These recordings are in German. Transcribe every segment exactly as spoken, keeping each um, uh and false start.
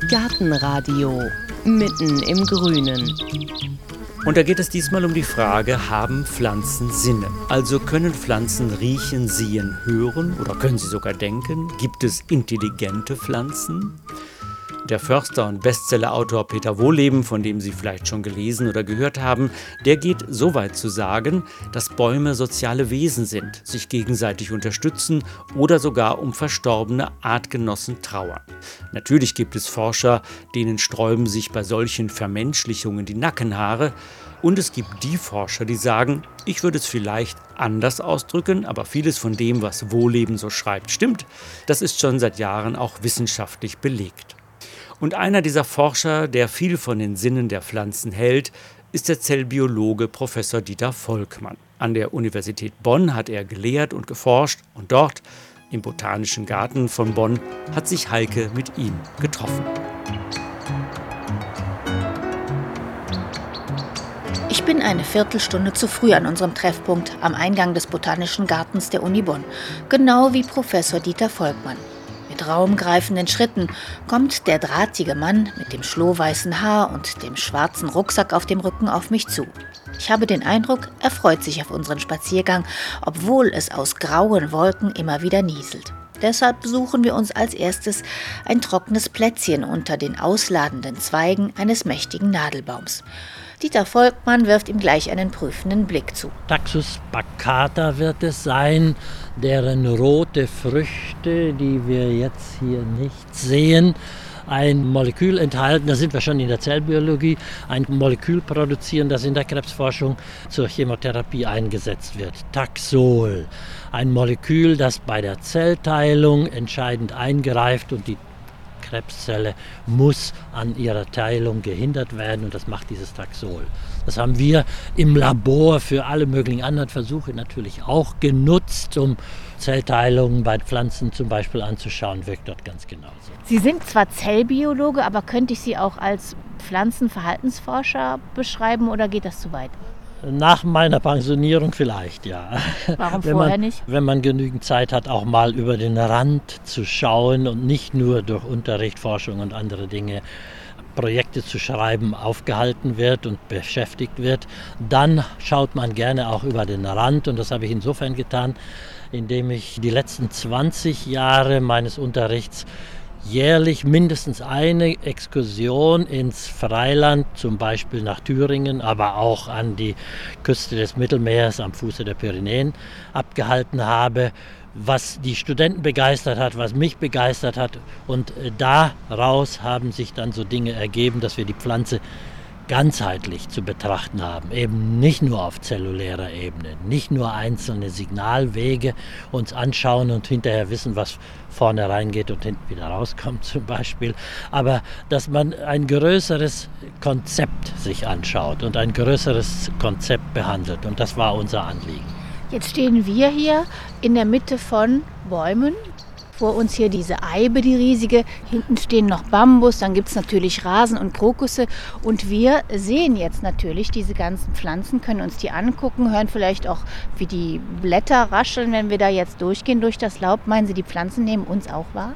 Gartenradio mitten im Grünen. Und da geht es diesmal um die Frage, haben Pflanzen Sinne? Also können Pflanzen riechen, sehen, hören oder können sie sogar denken? Gibt es intelligente Pflanzen? Der Förster und Bestsellerautor Peter Wohlleben, von dem Sie vielleicht schon gelesen oder gehört haben, der geht so weit zu sagen, dass Bäume soziale Wesen sind, sich gegenseitig unterstützen oder sogar um verstorbene Artgenossen trauern. Natürlich gibt es Forscher, denen sträuben sich bei solchen Vermenschlichungen die Nackenhaare. Und es gibt die Forscher, die sagen, ich würde es vielleicht anders ausdrücken, aber vieles von dem, was Wohlleben so schreibt, stimmt. Das ist schon seit Jahren auch wissenschaftlich belegt. Und einer dieser Forscher, der viel von den Sinnen der Pflanzen hält, ist der Zellbiologe Professor Dieter Volkmann. An der Universität Bonn hat er gelehrt und geforscht und dort, im Botanischen Garten von Bonn, hat sich Heike mit ihm getroffen. Ich bin eine Viertelstunde zu früh an unserem Treffpunkt am Eingang des Botanischen Gartens der Uni Bonn, genau wie Professor Dieter Volkmann. Mit raumgreifenden Schritten kommt der drahtige Mann mit dem schlohweißen Haar und dem schwarzen Rucksack auf dem Rücken auf mich zu. Ich habe den Eindruck, er freut sich auf unseren Spaziergang, obwohl es aus grauen Wolken immer wieder nieselt. Deshalb suchen wir uns als erstes ein trockenes Plätzchen unter den ausladenden Zweigen eines mächtigen Nadelbaums. Dieter Volkmann wirft ihm gleich einen prüfenden Blick zu. Taxus baccata wird es sein, deren rote Früchte, die wir jetzt hier nicht sehen, ein Molekül enthalten, da sind wir schon in der Zellbiologie, ein Molekül produzieren, das in der Krebsforschung zur Chemotherapie eingesetzt wird. Taxol, ein Molekül, das bei der Zellteilung entscheidend eingreift und die Krebszelle muss an ihrer Teilung gehindert werden und das macht dieses Taxol. Das haben wir im Labor für alle möglichen anderen Versuche natürlich auch genutzt, um Zellteilungen bei Pflanzen zum Beispiel anzuschauen, wirkt dort ganz genauso. Sie sind zwar Zellbiologe, aber könnte ich Sie auch als Pflanzenverhaltensforscher beschreiben oder geht das zu weit? Nach meiner Pensionierung vielleicht, ja. Warum wenn vorher man, nicht? Wenn man genügend Zeit hat, auch mal über den Rand zu schauen und nicht nur durch Unterricht, Forschung und andere Dinge Projekte zu schreiben aufgehalten wird und beschäftigt wird, dann schaut man gerne auch über den Rand und das habe ich insofern getan, indem ich die letzten zwanzig Jahre meines Unterrichts jährlich mindestens eine Exkursion ins Freiland, zum Beispiel nach Thüringen, aber auch an die Küste des Mittelmeers am Fuße der Pyrenäen abgehalten habe, was die Studenten begeistert hat, was mich begeistert hat. Und daraus haben sich dann so Dinge ergeben, dass wir die Pflanze ganzheitlich zu betrachten haben, eben nicht nur auf zellulärer Ebene, nicht nur einzelne Signalwege uns anschauen und hinterher wissen, was vorne reingeht und hinten wieder rauskommt zum Beispiel, aber dass man ein größeres Konzept sich anschaut und ein größeres Konzept behandelt und das war unser Anliegen. Jetzt stehen wir hier in der Mitte von Bäumen. Vor uns hier diese Eibe, die riesige, hinten stehen noch Bambus, dann gibt es natürlich Rasen und Krokusse und wir sehen jetzt natürlich diese ganzen Pflanzen, können uns die angucken, hören vielleicht auch, wie die Blätter rascheln, wenn wir da jetzt durchgehen durch das Laub. Meinen Sie, die Pflanzen nehmen uns auch wahr?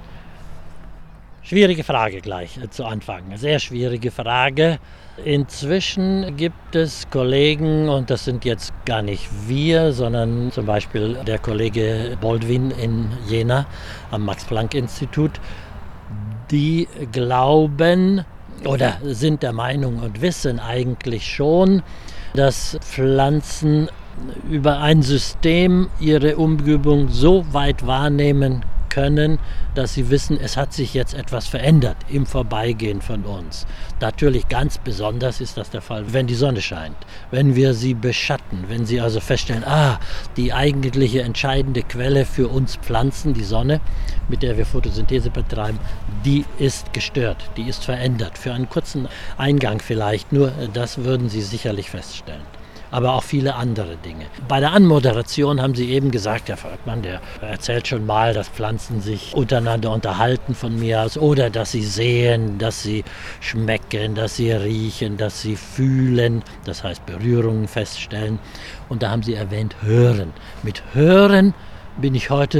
Schwierige Frage gleich äh, zu Anfang, sehr schwierige Frage. Inzwischen gibt es Kollegen, und das sind jetzt gar nicht wir, sondern zum Beispiel der Kollege Baldwin in Jena am Max-Planck-Institut, die glauben oder sind der Meinung und wissen eigentlich schon, dass Pflanzen über ein System ihre Umgebung so weit wahrnehmen können, dass sie wissen, es hat sich jetzt etwas verändert im Vorbeigehen von uns. Natürlich ganz besonders ist das der Fall, wenn die Sonne scheint, wenn wir sie beschatten, wenn sie also feststellen, ah, die eigentliche entscheidende Quelle für uns Pflanzen, die Sonne, mit der wir Photosynthese betreiben, die ist gestört, die ist verändert. Für einen kurzen Eingang vielleicht, nur das würden Sie sicherlich feststellen. Aber auch viele andere Dinge. Bei der Anmoderation haben Sie eben gesagt, Herr Volkmann, der erzählt schon mal, dass Pflanzen sich untereinander unterhalten von mir aus oder dass sie sehen, dass sie schmecken, dass sie riechen, dass sie fühlen, das heißt Berührungen feststellen. Und da haben Sie erwähnt, hören. Mit hören bin ich heute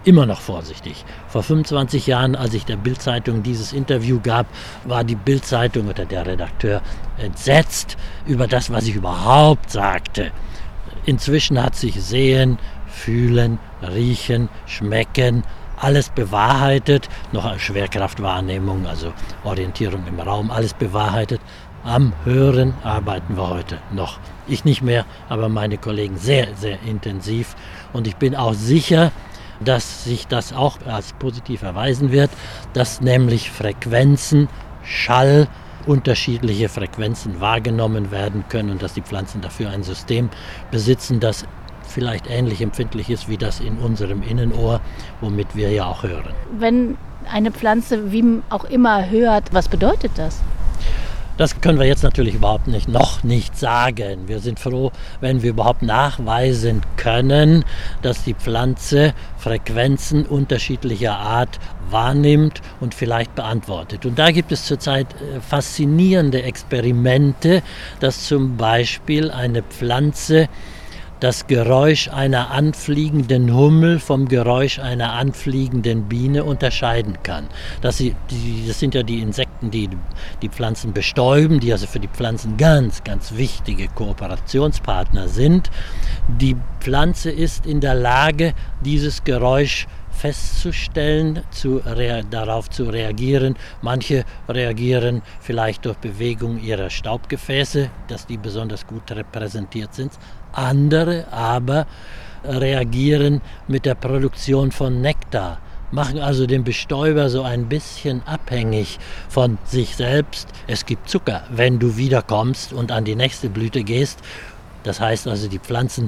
immer noch vorsichtig. Vor fünfundzwanzig Jahren, als ich der Bild-Zeitung dieses Interview gab, war die Bild-Zeitung oder der Redakteur entsetzt über das, was ich überhaupt sagte. Inzwischen hat sich Sehen, Fühlen, Riechen, Schmecken, alles bewahrheitet. Noch eine Schwerkraftwahrnehmung, also Orientierung im Raum, alles bewahrheitet. Am Hören arbeiten wir heute noch. Ich nicht mehr, aber meine Kollegen sehr, sehr intensiv. Und ich bin auch sicher, dass sich das auch als positiv erweisen wird, dass nämlich Frequenzen, Schall, unterschiedliche Frequenzen wahrgenommen werden können und dass die Pflanzen dafür ein System besitzen, das vielleicht ähnlich empfindlich ist wie das in unserem Innenohr, womit wir ja auch hören. Wenn eine Pflanze wie auch immer hört, was bedeutet das? Das können wir jetzt natürlich überhaupt nicht, noch nicht sagen. Wir sind froh, wenn wir überhaupt nachweisen können, dass die Pflanze Frequenzen unterschiedlicher Art wahrnimmt und vielleicht beantwortet. Und da gibt es zurzeit faszinierende Experimente, dass zum Beispiel eine Pflanze das Geräusch einer anfliegenden Hummel vom Geräusch einer anfliegenden Biene unterscheiden kann. Das, sie, die, das sind ja die Insekten, die die Pflanzen bestäuben, die also für die Pflanzen ganz, ganz wichtige Kooperationspartner sind. Die Pflanze ist in der Lage, dieses Geräusch festzustellen, zu rea- darauf zu reagieren. Manche reagieren vielleicht durch Bewegung ihrer Staubgefäße, dass die besonders gut repräsentiert sind. Andere aber reagieren mit der Produktion von Nektar, machen also den Bestäuber so ein bisschen abhängig von sich selbst. Es gibt Zucker, wenn du wiederkommst und an die nächste Blüte gehst. Das heißt also, die Pflanzen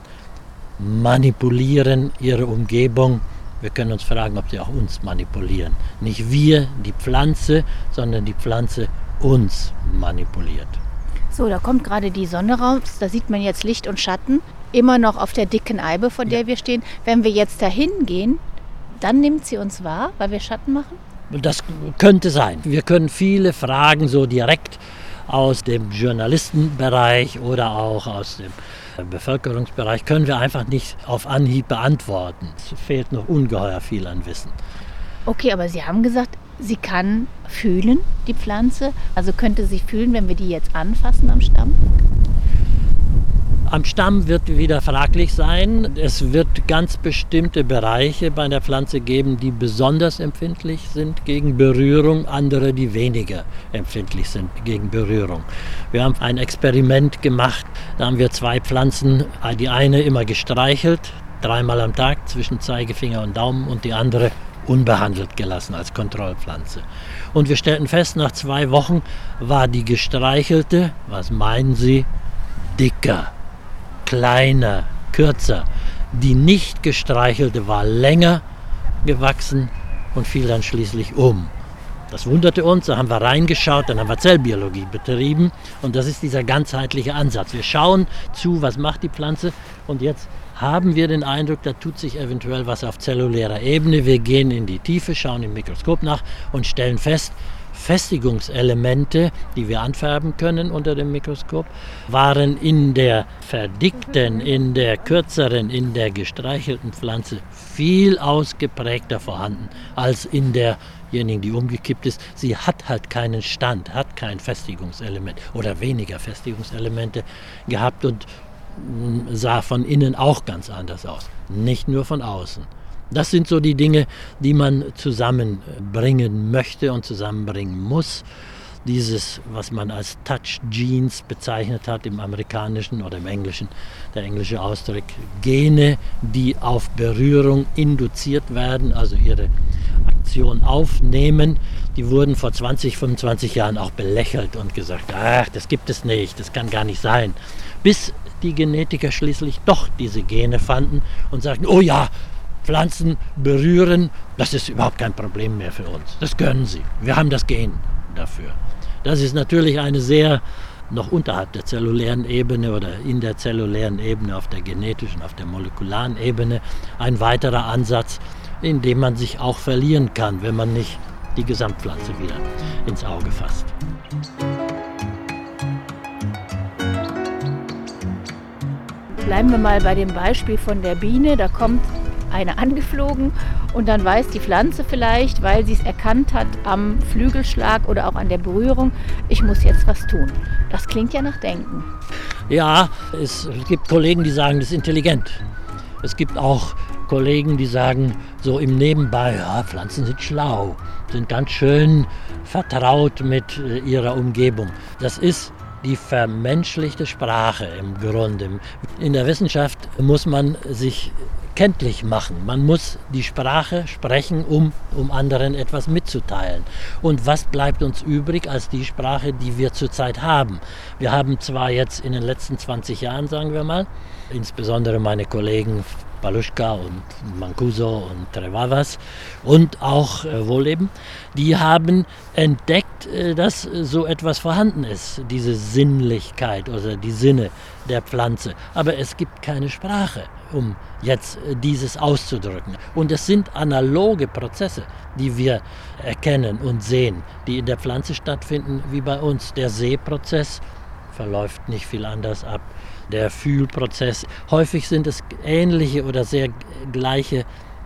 manipulieren ihre Umgebung. Wir können uns fragen, ob sie auch uns manipulieren. Nicht wir, die Pflanze, sondern die Pflanze uns manipuliert. So, da kommt gerade die Sonne raus, da sieht man jetzt Licht und Schatten, immer noch auf der dicken Eibe, vor der ja. wir stehen. Wenn wir jetzt dahin gehen, dann nimmt sie uns wahr, weil wir Schatten machen? Das könnte sein. Wir können viele Fragen so direkt aus dem Journalistenbereich oder auch aus dem Bevölkerungsbereich können wir einfach nicht auf Anhieb beantworten. Es fehlt noch ungeheuer viel an Wissen. Okay, aber Sie haben gesagt, sie kann fühlen, die Pflanze. Also könnte sie fühlen, wenn wir die jetzt anfassen am Stamm? Am Stamm wird wieder fraglich sein. Es wird ganz bestimmte Bereiche bei der Pflanze geben, die besonders empfindlich sind gegen Berührung, andere, die weniger empfindlich sind gegen Berührung. Wir haben ein Experiment gemacht, da haben wir zwei Pflanzen, die eine immer gestreichelt, dreimal am Tag zwischen Zeigefinger und Daumen und die andere unbehandelt gelassen als Kontrollpflanze. Und wir stellten fest, nach zwei Wochen war die gestreichelte, was meinen Sie, dicker, kleiner, kürzer. Die nicht gestreichelte war länger gewachsen und fiel dann schließlich um. Das wunderte uns, da haben wir reingeschaut, dann haben wir Zellbiologie betrieben und das ist dieser ganzheitliche Ansatz. Wir schauen zu, was macht die Pflanze und jetzt haben wir den Eindruck, da tut sich eventuell was auf zellulärer Ebene. Wir gehen in die Tiefe, schauen im Mikroskop nach und stellen fest, Festigungselemente, die wir anfärben können unter dem Mikroskop, waren in der verdickten, in der kürzeren, in der gestreichelten Pflanze viel ausgeprägter vorhanden als in derjenigen, die umgekippt ist. Sie hat halt keinen Stand, hat kein Festigungselement oder weniger Festigungselemente gehabt und sah von innen auch ganz anders aus, nicht nur von außen. Das sind so die Dinge, die man zusammenbringen möchte und zusammenbringen muss. Dieses, was man als Touch Genes bezeichnet hat im Amerikanischen oder im Englischen, der englische Ausdruck, Gene, die auf Berührung induziert werden, also ihre Aktion aufnehmen, die wurden vor zwanzig, fünfundzwanzig Jahren auch belächelt und gesagt, ach, das gibt es nicht, das kann gar nicht sein. Bis die Genetiker schließlich doch diese Gene fanden und sagten, oh ja, Pflanzen berühren, das ist überhaupt kein Problem mehr für uns. Das können sie. Wir haben das Gen dafür. Das ist natürlich eine sehr, noch unterhalb der zellulären Ebene oder in der zellulären Ebene, auf der genetischen, auf der molekularen Ebene, ein weiterer Ansatz, in dem man sich auch verlieren kann, wenn man nicht die Gesamtpflanze wieder ins Auge fasst. Bleiben wir mal bei dem Beispiel von der Biene. Da kommt eine angeflogen Und dann weiß die Pflanze vielleicht, weil sie es erkannt hat am Flügelschlag oder auch an der Berührung, ich muss jetzt was tun. Das klingt ja nach Denken. Ja, es gibt Kollegen, die sagen, das ist intelligent. Es gibt auch Kollegen, die sagen so im Nebenbei, ja, Pflanzen sind schlau, sind ganz schön vertraut mit ihrer Umgebung. Das ist die vermenschlichte Sprache im Grunde. In der Wissenschaft muss man sich kenntlich machen. Man muss die Sprache sprechen, um, um anderen etwas mitzuteilen. Und was bleibt uns übrig als die Sprache, die wir zurzeit haben? Wir haben zwar jetzt in den letzten zwanzig Jahren, sagen wir mal, insbesondere meine Kollegen Paluschka und Mancuso und Trevavas und auch äh, Wohlleben, die haben entdeckt, äh, dass so etwas vorhanden ist, diese Sinnlichkeit oder die Sinne der Pflanze. Aber es gibt keine Sprache, um jetzt äh, dieses auszudrücken. Und es sind analoge Prozesse, die wir erkennen und sehen, die in der Pflanze stattfinden, wie bei uns. Der Sehprozess verläuft nicht viel anders ab. Der Fühlprozess. Häufig sind es ähnliche oder sehr gleiche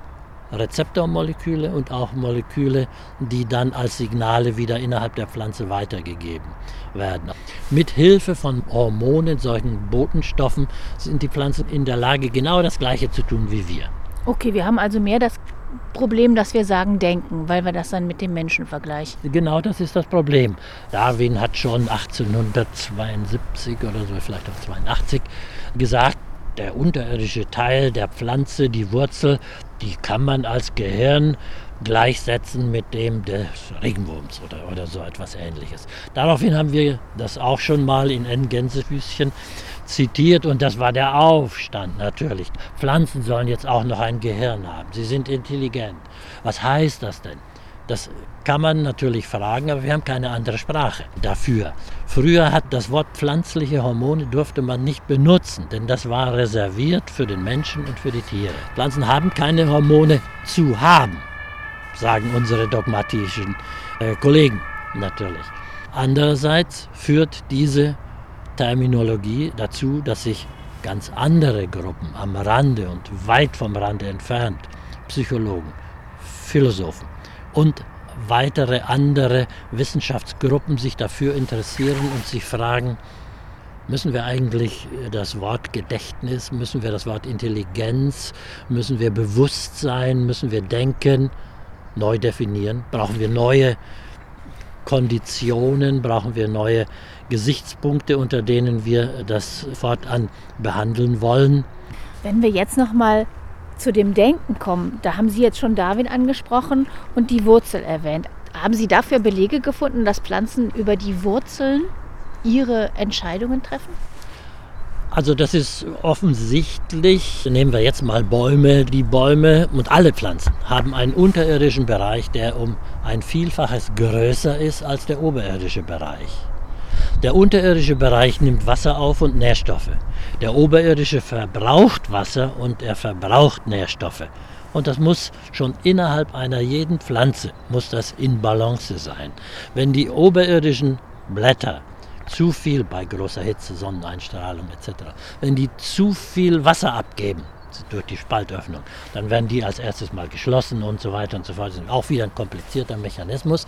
Rezeptormoleküle und auch Moleküle, die dann als Signale wieder innerhalb der Pflanze weitergegeben werden. Mit Hilfe von Hormonen, solchen Botenstoffen, sind die Pflanzen in der Lage, genau das Gleiche zu tun wie wir. Okay, wir haben also mehr das Problem, dass wir sagen denken, weil wir das dann mit dem Menschen vergleichen. Genau, das ist das Problem. Darwin hat schon achtzehnhundertzweiundsiebzig oder so, vielleicht auch zweiundachtzig, gesagt, der unterirdische Teil der Pflanze, die Wurzel, die kann man als Gehirn gleichsetzen mit dem des Regenwurms oder, oder so etwas Ähnliches. Daraufhin haben wir das auch schon mal in N. Gänsefüßchen zitiert und das war der Aufstand natürlich. Pflanzen sollen jetzt auch noch ein Gehirn haben. Sie sind intelligent. Was heißt das denn? Das kann man natürlich fragen, aber wir haben keine andere Sprache dafür. Früher hat das Wort pflanzliche Hormone durfte man nicht benutzen, denn das war reserviert für den Menschen und für die Tiere. Pflanzen haben keine Hormone zu haben, sagen unsere dogmatischen äh, Kollegen natürlich. Andererseits führt diese Terminologie dazu, dass sich ganz andere Gruppen am Rande und weit vom Rande entfernt, Psychologen, Philosophen und weitere andere Wissenschaftsgruppen sich dafür interessieren und sich fragen, müssen wir eigentlich das Wort Gedächtnis, müssen wir das Wort Intelligenz, müssen wir Bewusstsein, müssen wir Denken neu definieren? Brauchen wir neue Konditionen, brauchen wir neue Gesichtspunkte, unter denen wir das fortan behandeln wollen? Wenn wir jetzt noch mal zu dem Denken kommen, da haben Sie jetzt schon Darwin angesprochen und die Wurzel erwähnt. Haben Sie dafür Belege gefunden, dass Pflanzen über die Wurzeln ihre Entscheidungen treffen? Also das ist offensichtlich. Nehmen wir jetzt mal Bäume. Die Bäume und alle Pflanzen haben einen unterirdischen Bereich, der um ein Vielfaches größer ist als der oberirdische Bereich. Der unterirdische Bereich nimmt Wasser auf und Nährstoffe. Der oberirdische verbraucht Wasser und er verbraucht Nährstoffe. Und das muss schon innerhalb einer jeden Pflanze, muss das in Balance sein. Wenn die oberirdischen Blätter zu viel bei großer Hitze, Sonneneinstrahlung et cetera, wenn die zu viel Wasser abgeben durch die Spaltöffnung, dann werden die als erstes mal geschlossen und so weiter und so fort. Das ist auch wieder ein komplizierter Mechanismus.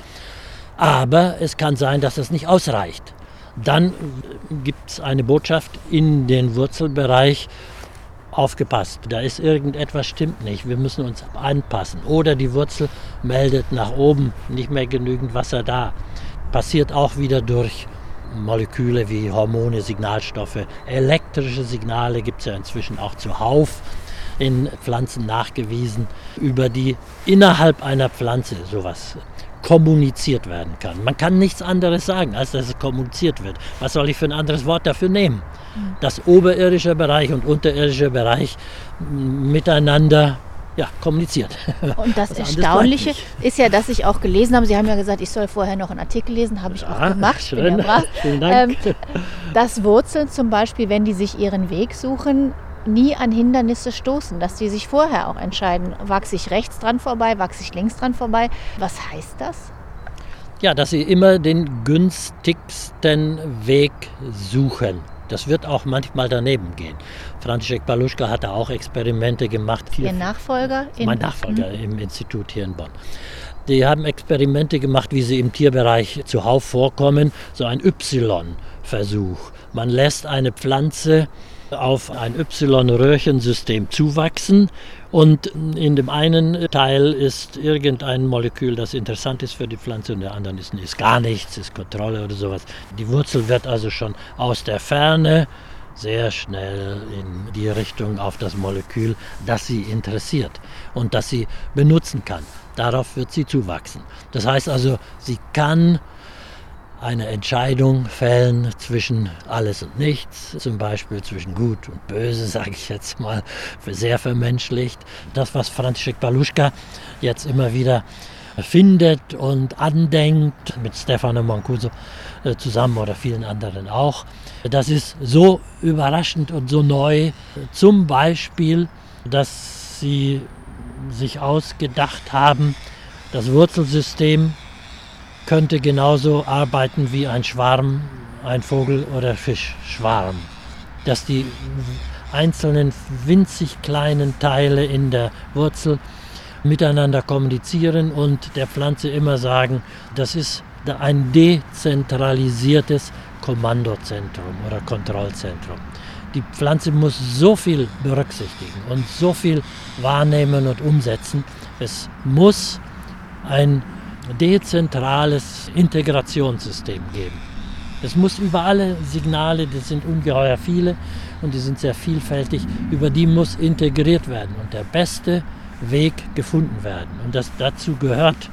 Aber es kann sein, dass das nicht ausreicht. Dann gibt es eine Botschaft in den Wurzelbereich, aufgepasst, da ist irgendetwas stimmt nicht, wir müssen uns anpassen. Oder die Wurzel meldet nach oben, nicht mehr genügend Wasser da. Passiert auch wieder durch Moleküle wie Hormone, Signalstoffe, elektrische Signale gibt es ja inzwischen auch zuhauf in Pflanzen nachgewiesen, über die innerhalb einer Pflanze sowas kommuniziert werden kann. Man kann nichts anderes sagen, als dass es kommuniziert wird. Was soll ich für ein anderes Wort dafür nehmen? Dass oberirdischer Bereich und unterirdischer Bereich miteinander ja, kommuniziert. Und das Erstaunliche ist ja, dass ich auch gelesen habe, Sie haben ja gesagt, ich soll vorher noch einen Artikel lesen, habe ich ja, auch gemacht. Schön, ja vielen Dank. Ähm, dass Wurzeln zum Beispiel, wenn die sich ihren Weg suchen, nie an Hindernisse stoßen, dass die sich vorher auch entscheiden, wachse ich rechts dran vorbei, wachse ich links dran vorbei. Was heißt das? Ja, dass sie immer den günstigsten Weg suchen. Das wird auch manchmal daneben gehen. František Paluška hatte auch Experimente gemacht. Ihr Nachfolger? In mein Nachfolger hm. im Institut hier in Bonn. Die haben Experimente gemacht, wie sie im Tierbereich zuhauf vorkommen. So ein Y-Versuch. Man lässt eine Pflanze auf ein Y-Röhrchensystem zuwachsen und in dem einen Teil ist irgendein Molekül, das interessant ist für die Pflanze, und der anderen ist, ist gar nichts, ist Kontrolle oder sowas. Die Wurzel wird also schon aus der Ferne sehr schnell in die Richtung auf das Molekül, das sie interessiert und das sie benutzen kann. Darauf wird sie zuwachsen. Das heißt also, sie kann eine Entscheidung fällen zwischen alles und nichts, zum Beispiel zwischen Gut und Böse, sage ich jetzt mal, sehr vermenschlicht. Das, was František Paluška jetzt immer wieder findet und andenkt, mit Stefano Mancuso zusammen oder vielen anderen auch, das ist so überraschend und so neu. Zum Beispiel, dass sie sich ausgedacht haben, das Wurzelsystem könnte genauso arbeiten wie ein Schwarm, ein Vogel- oder Fischschwarm. Dass die einzelnen winzig kleinen Teile in der Wurzel miteinander kommunizieren und der Pflanze immer sagen, das ist ein dezentralisiertes Kommandozentrum oder Kontrollzentrum. Die Pflanze muss so viel berücksichtigen und so viel wahrnehmen und umsetzen. Es muss ein dezentrales Integrationssystem geben. Es muss über alle Signale, das sind ungeheuer viele und die sind sehr vielfältig, über die muss integriert werden und der beste Weg gefunden werden. Und das, dazu gehört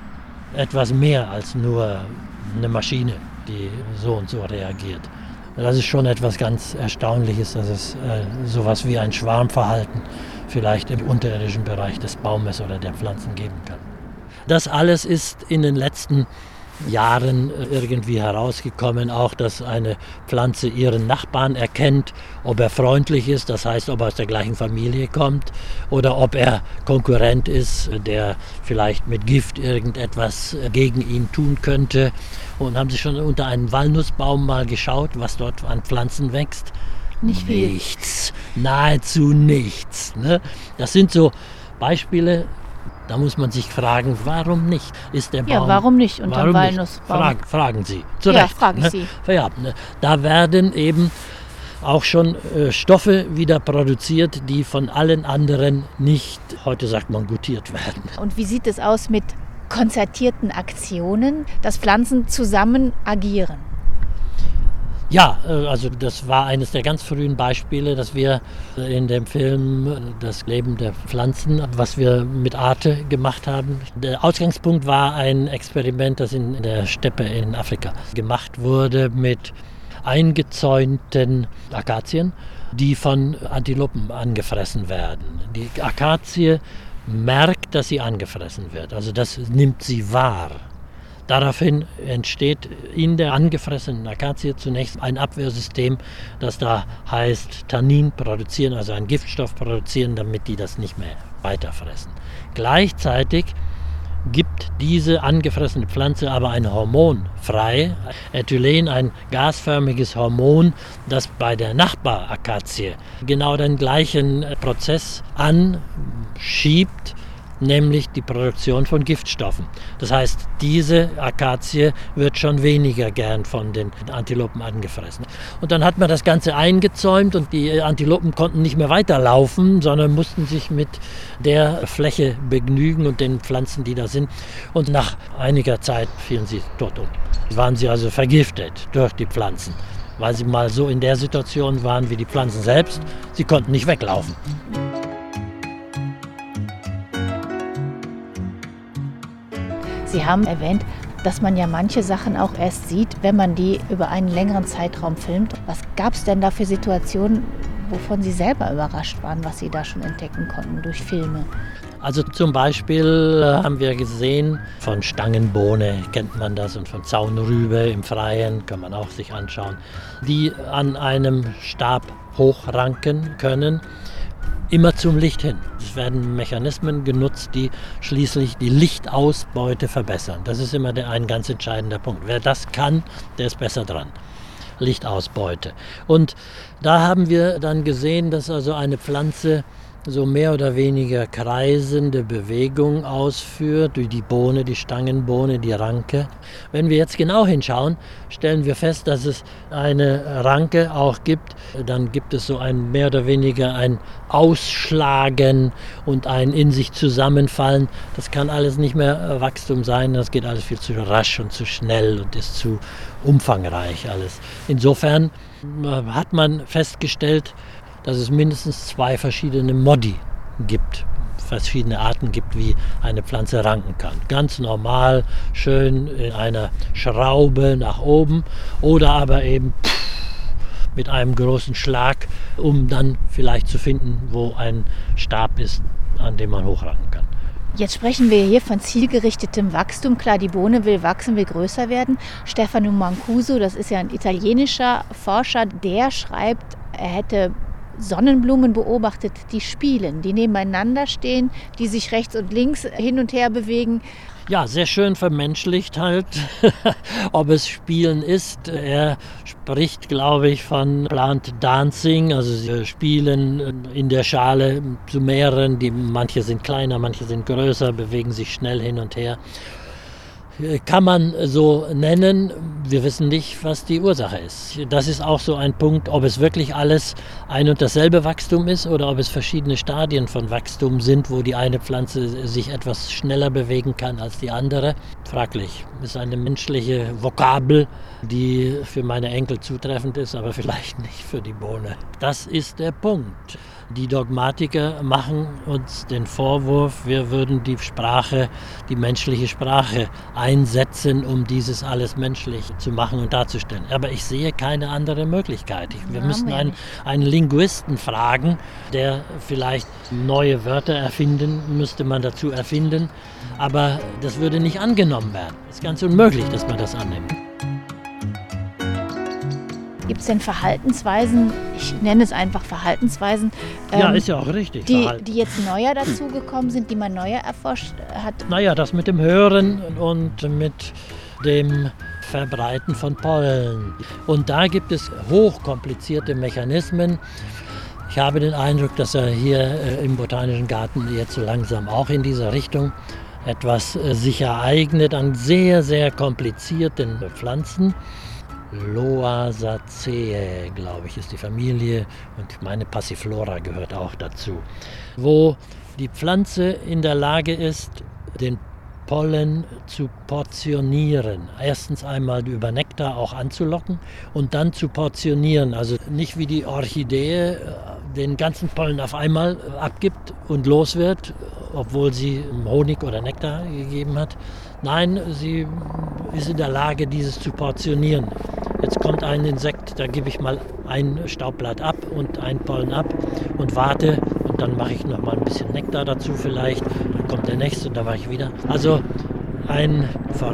etwas mehr als nur eine Maschine, die so und so reagiert. Das ist schon etwas ganz Erstaunliches, dass es äh, sowas wie ein Schwarmverhalten vielleicht im unterirdischen Bereich des Baumes oder der Pflanzen geben kann. Das alles ist in den letzten Jahren irgendwie herausgekommen, auch dass eine Pflanze ihren Nachbarn erkennt, ob er freundlich ist, das heißt, ob er aus der gleichen Familie kommt oder ob er Konkurrent ist, der vielleicht mit Gift irgendetwas gegen ihn tun könnte. Und haben Sie schon unter einen Walnussbaum mal geschaut, was dort an Pflanzen wächst? Nicht viel. Nichts, nahezu nichts. Ne? Das sind so Beispiele. Da muss man sich fragen, warum nicht? Ist der Baum, ja, warum nicht unter dem Walnussbaum? Fragen, fragen Sie. Zu ja, Recht, frage ich ne? Sie. Ja, ne? Da werden eben auch schon äh, Stoffe wieder produziert, die von allen anderen nicht, heute sagt man, gutiert werden. Und wie sieht es aus mit konzertierten Aktionen, dass Pflanzen zusammen agieren? Ja, also das war eines der ganz frühen Beispiele, dass wir in dem Film Das Leben der Pflanzen, was wir mit Arte gemacht haben. Der Ausgangspunkt war ein Experiment, das in der Steppe in Afrika gemacht wurde mit eingezäunten Akazien, die von Antilopen angefressen werden. Die Akazie merkt, dass sie angefressen wird, also das nimmt sie wahr. Daraufhin entsteht in der angefressenen Akazie zunächst ein Abwehrsystem, das da heißt Tannin produzieren, also einen Giftstoff produzieren, damit die das nicht mehr weiterfressen. Gleichzeitig gibt diese angefressene Pflanze aber ein Hormon frei, Ethylen, ein gasförmiges Hormon, das bei der Nachbarakazie genau den gleichen Prozess anschiebt, nämlich die Produktion von Giftstoffen. Das heißt, diese Akazie wird schon weniger gern von den Antilopen angefressen. Und dann hat man das Ganze eingezäumt und die Antilopen konnten nicht mehr weiterlaufen, sondern mussten sich mit der Fläche begnügen und den Pflanzen, die da sind. Und nach einiger Zeit fielen sie tot um. Waren sie also vergiftet durch die Pflanzen, weil sie mal so in der Situation waren wie die Pflanzen selbst. Sie konnten nicht weglaufen. Sie haben erwähnt, dass man ja manche Sachen auch erst sieht, wenn man die über einen längeren Zeitraum filmt. Was gab es denn da für Situationen, wovon Sie selber überrascht waren, was Sie da schon entdecken konnten durch Filme? Also zum Beispiel haben wir gesehen, von Stangenbohne kennt man das und von Zaunrübe im Freien kann man auch sich anschauen, die an einem Stab hochranken können. Immer zum Licht hin. Es werden Mechanismen genutzt, die schließlich die Lichtausbeute verbessern. Das ist immer der, ein ganz entscheidender Punkt. Wer das kann, der ist besser dran. Lichtausbeute. Und da haben wir dann gesehen, dass also eine Pflanze so mehr oder weniger kreisende Bewegung ausführt, durch die Bohne, die Stangenbohne, die Ranke. Wenn wir jetzt genau hinschauen, stellen wir fest, dass es eine Ranke auch gibt. Dann gibt es so ein mehr oder weniger ein Ausschlagen und ein in sich zusammenfallen. Das kann alles nicht mehr Wachstum sein, das geht alles viel zu rasch und zu schnell und ist zu umfangreich alles. Insofern hat man festgestellt, dass es mindestens zwei verschiedene Modi gibt, verschiedene Arten gibt, wie eine Pflanze ranken kann. Ganz normal, schön in einer Schraube nach oben oder aber eben mit einem großen Schlag, um dann vielleicht zu finden, wo ein Stab ist, an dem man hochranken kann. Jetzt sprechen wir hier von zielgerichtetem Wachstum. Klar, die Bohne will wachsen, will größer werden. Stefano Mancuso, das ist ja ein italienischer Forscher, der schreibt, er hätte Sonnenblumen beobachtet, die spielen, die nebeneinander stehen, die sich rechts und links hin und her bewegen. Ja, sehr schön vermenschlicht halt, ob es Spielen ist. Er spricht, glaube ich, von Plant Dancing, also sie spielen in der Schale zu mehreren, die, manche sind kleiner, manche sind größer, bewegen sich schnell hin und her. Kann man so nennen, wir wissen nicht, was die Ursache ist. Das ist auch so ein Punkt, ob es wirklich alles ein und dasselbe Wachstum ist oder ob es verschiedene Stadien von Wachstum sind, wo die eine Pflanze sich etwas schneller bewegen kann als die andere. Fraglich. Das ist eine menschliche Vokabel, die für meine Enkel zutreffend ist, aber vielleicht nicht für die Bohne. Das ist der Punkt. Die Dogmatiker machen uns den Vorwurf, wir würden die Sprache, die menschliche Sprache einsetzen, um dieses alles menschlich zu machen und darzustellen. Aber ich sehe keine andere Möglichkeit. Ich, wir müssen einen, einen Linguisten fragen, der vielleicht neue Wörter erfinden, müsste man dazu erfinden. Aber das würde nicht angenommen werden. Es ist ganz unmöglich, dass man das annimmt. Gibt es denn Verhaltensweisen, ich nenne es einfach Verhaltensweisen, ja, ähm, ist ja auch richtig, die, die jetzt neuer dazugekommen sind, die man neuer erforscht hat? Naja, das mit dem Hören und mit dem Verbreiten von Pollen. Und da gibt es hochkomplizierte Mechanismen. Ich habe den Eindruck, dass er hier äh, im Botanischen Garten jetzt so langsam auch in dieser Richtung etwas äh, sich ereignet an sehr, sehr komplizierten Pflanzen. Loasaceae, glaube ich, ist die Familie und meine Passiflora gehört auch dazu, wo die Pflanze in der Lage ist, den Pollen zu portionieren. Erstens einmal über Nektar auch anzulocken und dann zu portionieren. Also nicht wie die Orchidee den ganzen Pollen auf einmal abgibt und los wird, obwohl sie Honig oder Nektar gegeben hat. Nein, sie ist in der Lage, dieses zu portionieren. Jetzt kommt ein Insekt, da gebe ich mal ein Staubblatt ab und ein Pollen ab und warte und dann mache ich noch mal ein bisschen Nektar dazu vielleicht. Dann kommt der nächste und dann mache ich wieder. Also ein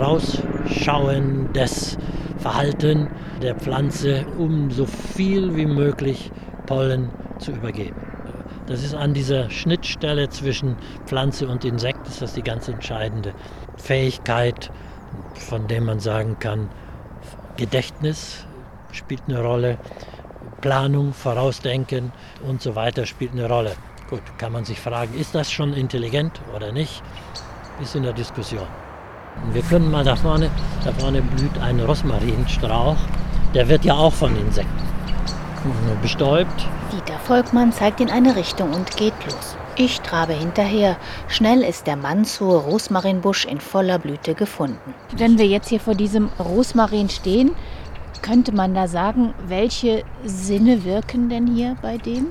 vorausschauendes Verhalten der Pflanze, um so viel wie möglich Pollen zu übergeben. Das ist an dieser Schnittstelle zwischen Pflanze und Insekt, ist das die ganz entscheidende Fähigkeit, von der man sagen kann, Gedächtnis spielt eine Rolle, Planung, Vorausdenken und so weiter spielt eine Rolle. Gut, kann man sich fragen, ist das schon intelligent oder nicht? Ist in der Diskussion. Wir können mal da vorne, da vorne blüht ein Rosmarinstrauch, der wird ja auch von Insekten bestäubt. Dieter Volkmann zeigt in eine Richtung und geht los. Ich trabe hinterher. Schnell ist der mannshohe Rosmarinbusch in voller Blüte gefunden. Wenn wir jetzt hier vor diesem Rosmarin stehen, könnte man da sagen, welche Sinne wirken denn hier bei dem?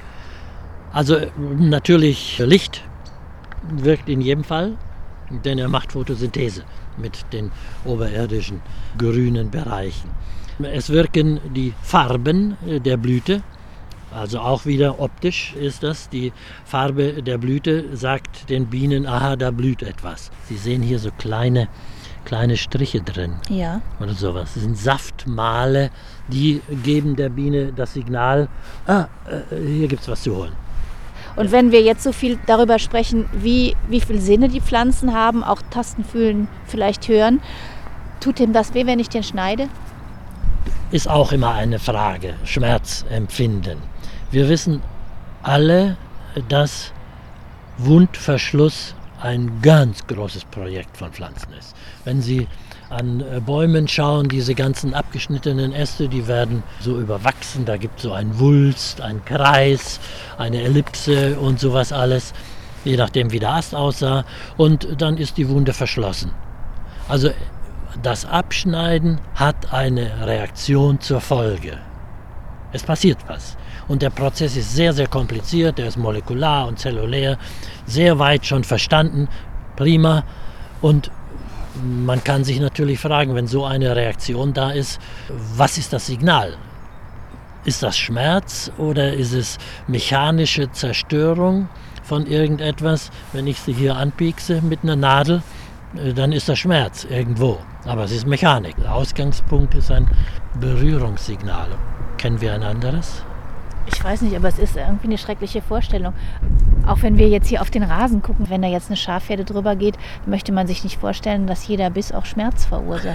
Also natürlich Licht wirkt in jedem Fall, denn er macht Photosynthese mit den oberirdischen grünen Bereichen. Es wirken die Farben der Blüte, also auch wieder optisch ist das. Die Farbe der Blüte sagt den Bienen, aha, da blüht etwas. Sie sehen hier so kleine, kleine Striche drin. Ja. Oder sowas. Das sind Saftmale, die geben der Biene das Signal, ah, hier gibt es was zu holen. Und wenn wir jetzt so viel darüber sprechen, wie, wie viele Sinne die Pflanzen haben, auch tasten, fühlen, vielleicht hören, tut dem das weh, wenn ich den schneide? ist auch immer eine Frage, Schmerzempfinden. Wir wissen alle, dass Wundverschluss ein ganz großes Projekt von Pflanzen ist. Wenn Sie an Bäumen schauen, diese ganzen abgeschnittenen Äste, die werden so überwachsen, da gibt es so einen Wulst, einen Kreis, eine Ellipse und sowas alles, je nachdem wie der Ast aussah, und dann ist die Wunde verschlossen. Also das Abschneiden hat eine Reaktion zur Folge. Es passiert was. Und der Prozess ist sehr, sehr kompliziert, der ist molekular und zellulär, sehr weit schon verstanden, prima. Und man kann sich natürlich fragen, wenn so eine Reaktion da ist, was ist das Signal? Ist das Schmerz oder ist es mechanische Zerstörung von irgendetwas? Wenn ich sie hier anpiekse mit einer Nadel, dann ist das Schmerz irgendwo. Aber es ist Mechanik. Der Ausgangspunkt ist ein Berührungssignal. Kennen wir ein anderes? Ich weiß nicht, aber es ist irgendwie eine schreckliche Vorstellung. Auch wenn wir jetzt hier auf den Rasen gucken, wenn da jetzt eine Schafherde drüber geht, möchte man sich nicht vorstellen, dass jeder Biss auch Schmerz verursacht.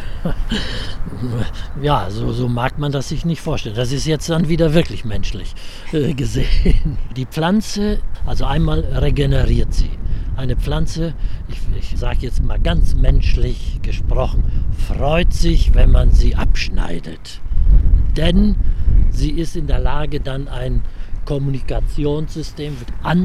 Ja, so, so mag man das sich nicht vorstellen. Das ist jetzt dann wieder wirklich menschlich äh, gesehen. Die Pflanze, also einmal regeneriert sie. Eine Pflanze, ich, ich sage jetzt mal ganz menschlich gesprochen, freut sich, wenn man sie abschneidet. Denn sie ist in der Lage, dann ein Kommunikationssystem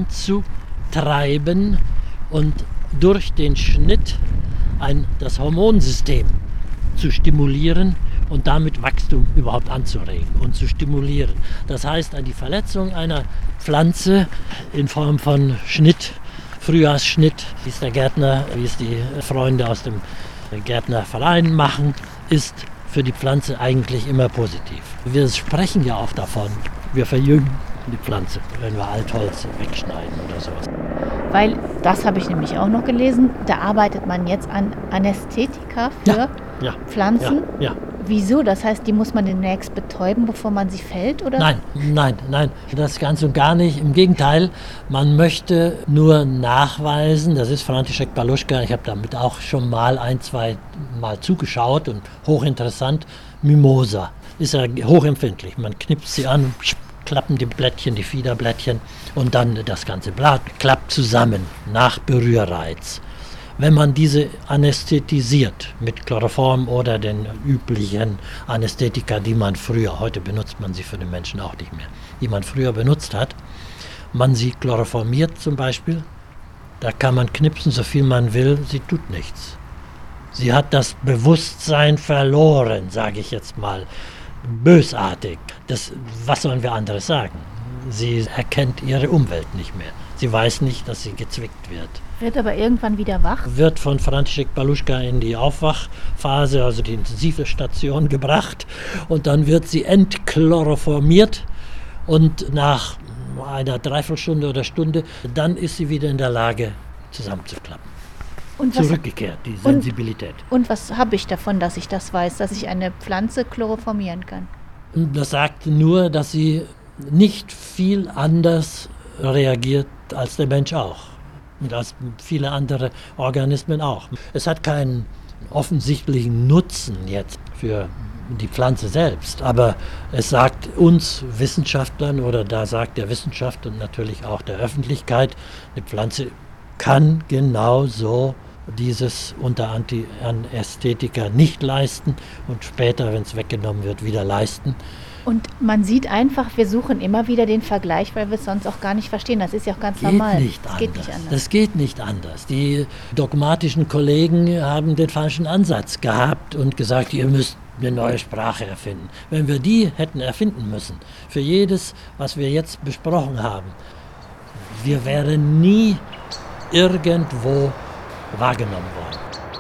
anzutreiben und durch den Schnitt ein, das Hormonsystem zu stimulieren und damit Wachstum überhaupt anzuregen und zu stimulieren. Das heißt, die Verletzung einer Pflanze in Form von Schnitt, Frühjahrsschnitt, wie es der Gärtner, wie es die Freunde aus dem Gärtnerverein machen, ist für die Pflanze eigentlich immer positiv. Wir sprechen ja auch davon, wir verjüngen die Pflanze, wenn wir Altholz wegschneiden oder sowas. Weil, das habe ich nämlich auch noch gelesen, da arbeitet man jetzt an Anästhetika für Ja, ja, Pflanzen. Ja, ja. Wieso? Das heißt, die muss man demnächst betäuben, bevor man sie fällt, oder? Nein, nein, nein, das ganz und gar nicht. Im Gegenteil, man möchte nur nachweisen, das ist František Paluška, ich habe damit auch schon mal ein, zwei Mal zugeschaut und hochinteressant, Mimosa, ist ja hochempfindlich. Man knipst sie an, klappen die Blättchen, die Fiederblättchen und dann das ganze Blatt klappt zusammen nach Berührreiz. Wenn man diese anästhetisiert mit Chloroform oder den üblichen Anästhetika, die man früher, heute benutzt man sie für den Menschen auch nicht mehr, die man früher benutzt hat, man sie chloroformiert zum Beispiel, da kann man knipsen, so viel man will, sie tut nichts. Sie hat das Bewusstsein verloren, sage ich jetzt mal, bösartig. Das, was sollen wir anderes sagen? Sie erkennt ihre Umwelt nicht mehr. Sie weiß nicht, dass sie gezwickt wird. Wird aber irgendwann wieder wach? Wird von František Paluška in die Aufwachphase, also die intensive Station, gebracht. Und dann wird sie entchloroformiert. Und nach einer Dreiviertelstunde oder Stunde, dann ist sie wieder in der Lage, zusammenzuklappen. Und was, Zurückgekehrt, die Sensibilität. Und, und was habe ich davon, dass ich das weiß, dass ich eine Pflanze chloroformieren kann? Das sagt nur, dass sie nicht viel anders reagiert als der Mensch auch. Und als viele andere Organismen auch. Es hat keinen offensichtlichen Nutzen jetzt für die Pflanze selbst, aber es sagt uns Wissenschaftlern, oder da sagt der Wissenschaft und natürlich auch der Öffentlichkeit, eine Pflanze kann genauso dieses unter Antianästhetika nicht leisten und später, wenn es weggenommen wird, wieder leisten. Und man sieht einfach, wir suchen immer wieder den Vergleich, weil wir es sonst auch gar nicht verstehen. Das ist ja auch ganz geht normal. Nicht das anders. geht nicht anders. Das geht nicht anders. Die dogmatischen Kollegen haben den falschen Ansatz gehabt und gesagt, ihr müsst eine neue Sprache erfinden. Wenn wir die hätten erfinden müssen, für jedes, was wir jetzt besprochen haben, wir wären nie irgendwo wahrgenommen worden.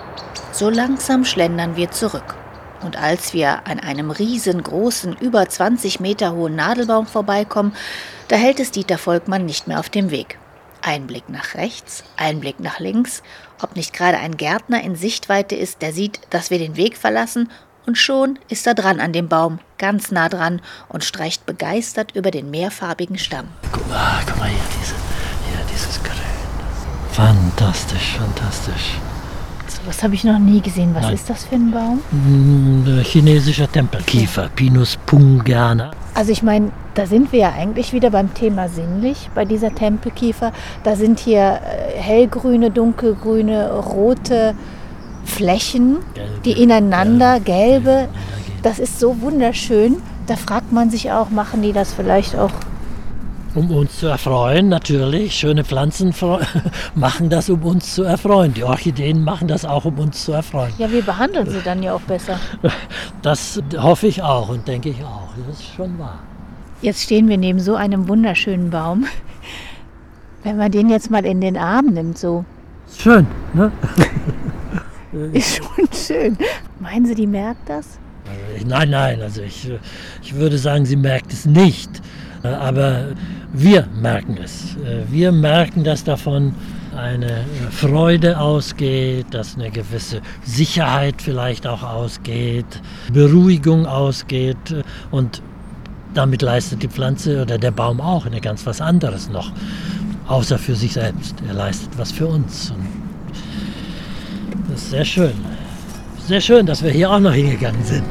So langsam schlendern wir zurück. Und als wir an einem riesengroßen, über zwanzig Meter hohen Nadelbaum vorbeikommen, da hält es Dieter Volkmann nicht mehr auf dem Weg. Ein Blick nach rechts, ein Blick nach links, ob nicht gerade ein Gärtner in Sichtweite ist, der sieht, dass wir den Weg verlassen, und schon ist er dran an dem Baum, ganz nah dran, und streicht begeistert über den mehrfarbigen Stamm. Guck mal, guck mal hier, diese, hier dieses Grün. Fantastisch, fantastisch. Was habe ich noch nie gesehen. Was Nein. ist das für ein Baum? Ein chinesischer Tempelkiefer, Pinus pungana. Also ich meine, da sind wir ja eigentlich wieder beim Thema sinnlich, bei dieser Tempelkiefer. Da sind hier äh, hellgrüne, dunkelgrüne, rote Flächen, Gelbe, die ineinander, gelbe, gelbe. Das ist so wunderschön. Da fragt man sich auch, machen die das vielleicht auch? Um uns zu erfreuen, natürlich. Schöne Pflanzen machen das, um uns zu erfreuen. Die Orchideen machen das auch, um uns zu erfreuen. Ja, wir behandeln sie dann ja auch besser. Das hoffe ich auch und denke ich auch. Das ist schon wahr. Jetzt stehen wir neben so einem wunderschönen Baum. Wenn man den jetzt mal in den Arm nimmt, so. Schön, ne? Ist schon schön. Meinen Sie, die merkt das? Nein, nein, also ich, ich würde sagen, sie merkt es nicht. Aber wir merken es. Wir merken, dass davon eine Freude ausgeht, dass eine gewisse Sicherheit vielleicht auch ausgeht, Beruhigung ausgeht. Und damit leistet die Pflanze oder der Baum auch eine ganz was anderes noch, außer für sich selbst. Er leistet was für uns. Und das ist sehr schön. Sehr schön, dass wir hier auch noch hingegangen sind.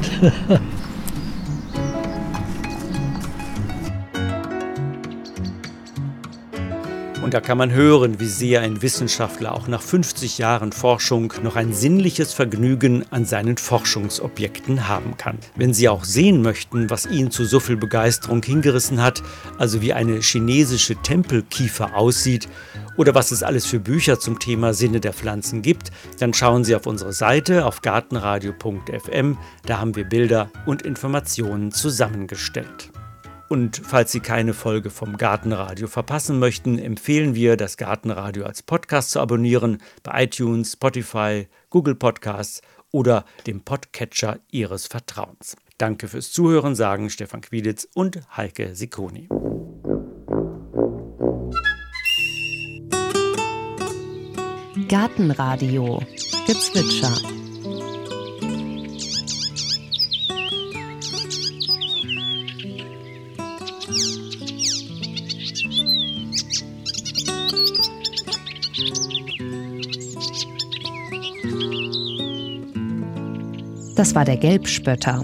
Und da kann man hören, wie sehr ein Wissenschaftler auch nach fünfzig Jahren Forschung noch ein sinnliches Vergnügen an seinen Forschungsobjekten haben kann. Wenn Sie auch sehen möchten, was ihn zu so viel Begeisterung hingerissen hat, also wie eine chinesische Tempelkiefer aussieht oder was es alles für Bücher zum Thema Sinne der Pflanzen gibt, dann schauen Sie auf unsere Seite auf gartenradio punkt f m. Da haben wir Bilder und Informationen zusammengestellt. Und falls Sie keine Folge vom Gartenradio verpassen möchten, empfehlen wir, das Gartenradio als Podcast zu abonnieren bei iTunes, Spotify, Google Podcasts oder dem Podcatcher Ihres Vertrauens. Danke fürs Zuhören, sagen Stefan Quiditz und Heike Sicconi. Gartenradio Gezwitscher. Das war der Gelbspötter.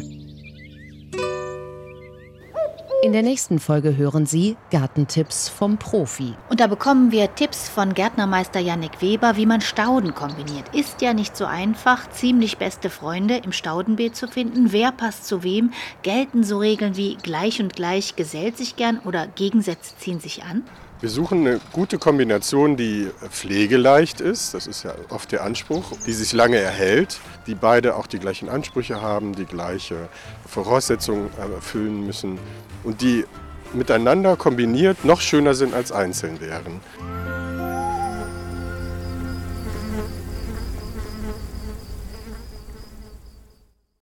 In der nächsten Folge hören Sie Gartentipps vom Profi. Und da bekommen wir Tipps von Gärtnermeister Jannik Weber, wie man Stauden kombiniert. Ist ja nicht so einfach, ziemlich beste Freunde im Staudenbeet zu finden. Wer passt zu wem? Gelten so Regeln wie gleich und gleich gesellt sich gern oder Gegensätze ziehen sich an? Wir suchen eine gute Kombination, die pflegeleicht ist, das ist ja oft der Anspruch, die sich lange erhält, die beide auch die gleichen Ansprüche haben, die gleiche Voraussetzungen erfüllen müssen und die miteinander kombiniert noch schöner sind als einzeln wären.